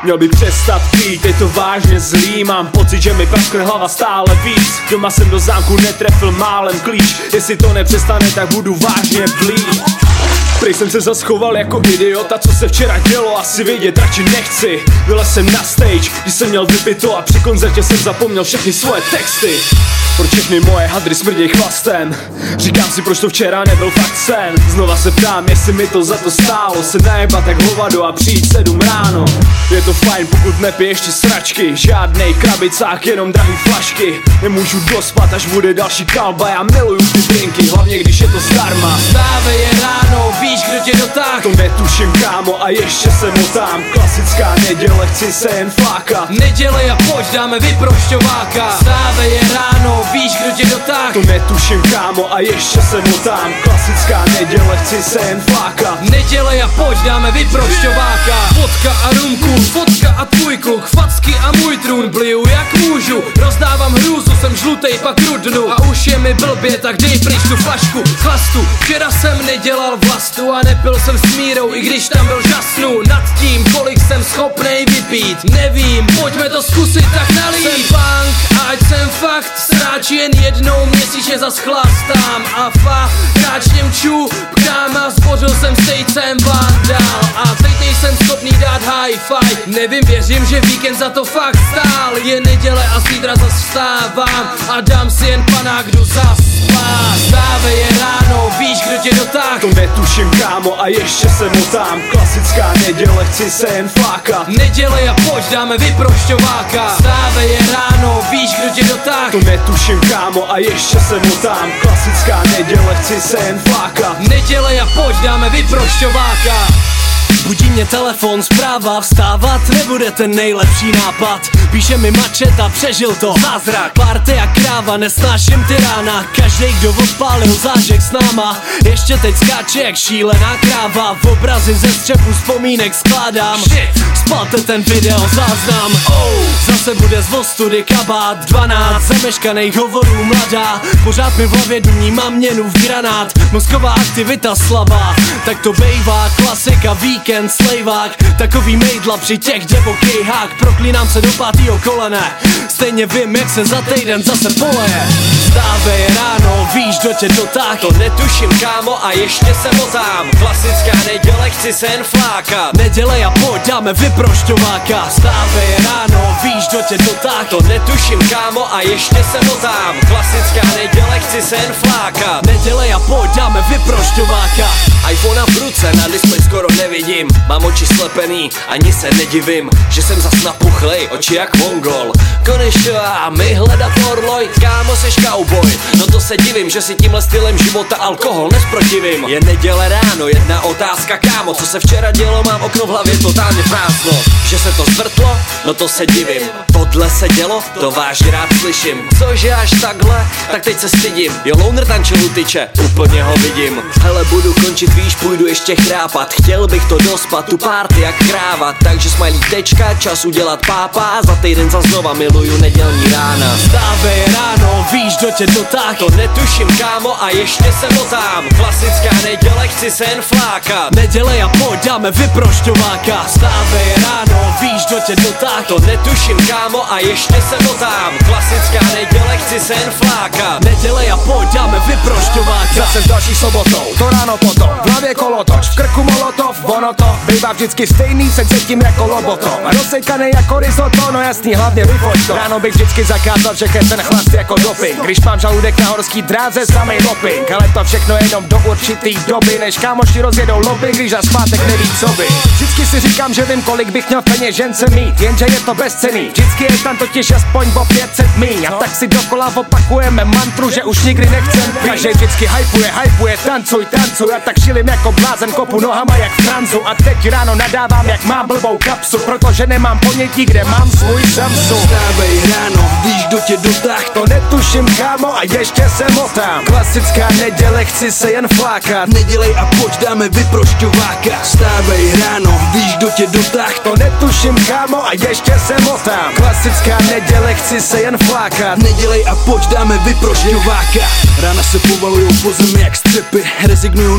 Měl by přestat pít, je to vážně zlý. Mám pocit, že mi praskne hlava stále víc. Doma jsem do zámku netrefil málem klíč. Jestli to nepřestane, tak budu vážně blít. Prej jsem se zaschoval jako idiota, co se včera dělo, asi vědět radši nechci. Vylez jsem na stage, když jsem měl vypito a při koncertě jsem zapomněl všechny svoje texty. Proč všechny moje hadry smrděj chlastem? Říkám si, proč to včera nebyl fakt sen. Znova se ptám, jestli mi to za to stálo se najebat jak hovado a přijít 7 ráno. Je to fajn, pokud nepiješ ti sračky, žádnej krabicák, jenom drahý flašky. Nemůžu dospat, až bude další kalba, já miluju ty drinky, hlavně když je to zdarma. Stávej je ráno, víš, kdo tě dotáh? To netuším, kámo, a ještě se motám. Klasická neděle, chci se jen flákat. Nedělej a pojď, dáme vyprošťováka. Stávej je ráno, víš, kdo tě dotáh? To netuším, kámo, a ještě se motám. Klasická neděle, chci se jen flákat. Nedělej a pojď, dáme vyprošťováka. Vodka a rumku, fotka a tvůj kluk, facky a můj trůn, bliju jak můžu. Rozdávám hrůzu, jsem žlutej, pak rudnu. A už je mi blbě, tak dej pryč tu flašku chlastu. Včera jsem nedělal vlastu a nepil jsem s Mírou, i když tam byl žasnu. Nad tím, kolik jsem schopnej vypít, nevím, pojďme to zkusit, tak nalít. Jsem punk a ať jsem fakt sráč, jen jednou měsíčně zas chlastám. A káčněm ču, pkám a zbořil jsem stejcem vandál. A teď nejsem schopný dát high five, nevím, věřím, že víkend za to fakt stál. Je neděle a zítra zas vstávám a dám si jen panák, jdu zas spát. Stávej je ráno, víš, kdo tě dotáh? To netuším, kámo, a ještě se motám. Klasická neděle, chci se jen flákat. Nedělej a pojď, dáme vyprošťováka. Stávej je ráno, víš, kdo tě dotáh? To netuším, kámo, a ještě se motám. Klasická neděle, chci se jen flákat. Nedělej a pojď, dáme vyprošťováka. Budí mě telefon, zpráva, vstávat nebude ten nejlepší nápad. Píše mi mačeta, přežil to, zázrak. Party a kráva, nesnáším ty rána. Každej, kdo odpálil zážek s náma, ještě teď skáče jak šílená kráva. V obrazy ze střepu vzpomínek skládám. Spalte ten video záznam. Zase bude z Vostudy kabát, 12 zameškaných hovorů mladá. Pořád mi v hlavě duní, mám měnu v granát. Mozková aktivita slabá, tak to bejvá, klasika, víkend, slejvák. Takový mejdla při těch divokých hák. Proklínám se do 5. kolene, stejně vím, jak se za týden zase poleje. Stávej ráno, víš, kdo tě dotáh? To netuším, kámo, a ještě se motám. Klasická neděle, chci se jen flákat. Nedělej a pojď, dáme vyprošťováka. Stávej ráno, víš, kdo tě dotáh? To netuším, kámo, a ještě se motám. Klasická neděle, chci se jen flákat. Nedělej a pojď, dáme vyprošťováka. iPhone v ruce, na displej skoro nevidím. Mám oči slepený, ani se nedivím, že jsem zas napuchlej, oči jak mongol. Konečně a my hledat orloj, kámo, seš cowboy. No to se divím, že si tímhle stylem života alkohol nesprotivím. Je neděle ráno, jedna otázka, kámo, co se včera dělo, mám okno v hlavě totálně prázdno. Že se to zvrtlo, no to se divím. Tohle se dělo, to vážně rád slyším. Cože až takhle, tak teď se stydím. Jo, loner tančil u tyče, úplně ho vidím. Hele, budu končit, víš, půjdu ještě chrápat. Chtěl bych to dospat, tu party jak kráva. Takže smajlí tečka, čas udělat pápa. Za týden za znova miluju nedělní rána. Stávej ráno, víš, kdo tě dotáh? To netuším, kámo, a ještě se motám. Klasická neděle, chci se jen flákat. Nedělej a pojď, dáme vyprošťováka. Stávej ráno, víš, kdo tě dotáh? To netuším, kámo, a ještě se motám. Klasická neděle, chci se jen flákat. Nedělej a pojď, dáme vyprošťováka. Zase s další sobotou, to ráno potom, v hlavě kolotoč, v krku molotov, ono to bývá vždycky stejný, se cítím jako lobotom. Rozsejkanej jako risotto, no jasný, hlavně vyfoď to. Ráno bych vždycky zakázal všechny ten chlast jako doping. Když mám žaludek na horský dráze, samej doping. Ale to všechno jenom do určitý doby, než kámoši rozjedou lobby, když za zpátek neví co by. Vždycky si říkám, že vím, kolik bych měl peněžence mít, jenže je to bezcenný. Vždycky je tam totiž aspoň o 500 míň. A tak si dokola opakujeme mantru, že už nikdy nechcem pít. Každej vždycky hypuje, tancuj, a tak šilím jako blázen, kopu nohama jak v tranzu. A teď ráno nadávám, jak mám blbou kapsu, protože nemám ponětí, kde mám svůj Samsung. Stávej ráno, víš, kdo tě dotáh? To netuším, kámo, a ještě se motám. Klasická neděle, chci se jen flákat. Nedělej a pojď, dáme vyprošťováka. Stávej ráno, víš, kdo tě dotáh? To netuším, kámo, a ještě se motám. Klasická neděle, chci se jen flákat. Nedělej a pojď, dáme vyprošťováka. Rána se povalujou po zemi jak střepy, rezignuju nad oknem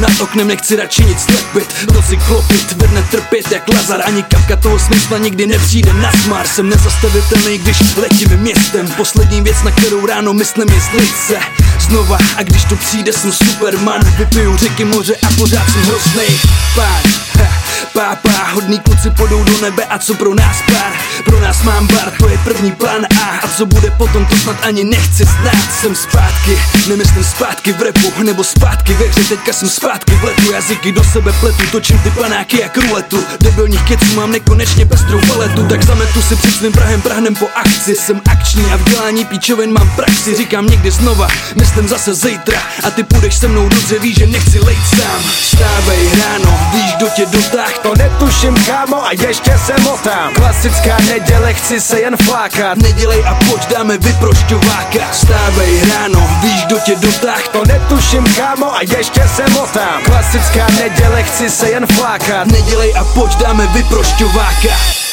snem nechci radši nic slepit. To si klopit, vedne trpět jak Lazar. Ani kapka toho smysla nikdy nepřijde na smar. Jsem nezastavitelný, když letím městem. Poslední věc, na kterou ráno myslím, je zlit se znova, a když to přijde, jsem Superman. Vypiju řeky, moře a pořád jsem hroznej pán. Pápa, hodný kluci podou do nebe, a co pro nás pár? Pro nás mám bar, to je první plán A co bude potom, to snad ani nechci znát. Jsem zpátky, nemyslím zpátky v rapu, nebo zpátky ve hře, teďka jsem zpátky v letu. Jazyky do sebe pletu, točím ty panáky jak ruletu. Debilních keců mám nekonečně pestrou paletu, tak zametu si před svým prahem, prahnem po akci. Jsem akční a v dělání píčovin mám praxi. Říkám někdy znova, myslím zase zítra, a ty půjdeš se mnou, dobře víš, že nechci lejt sám. Vstávej ráno, víš, kdo tě dotáh, to netuším, kámo, a ještě se motám. Klasická neděle, chci se jen flákat. Nedělej a pojď, dáme vyprošťováka. Vstávej ráno, víš, kdo tě dotáh, to netuším, kámo, a ještě se motám. Klasická neděle, chci se jen flákat. Nedělej a pojď, dáme vyprošťováka.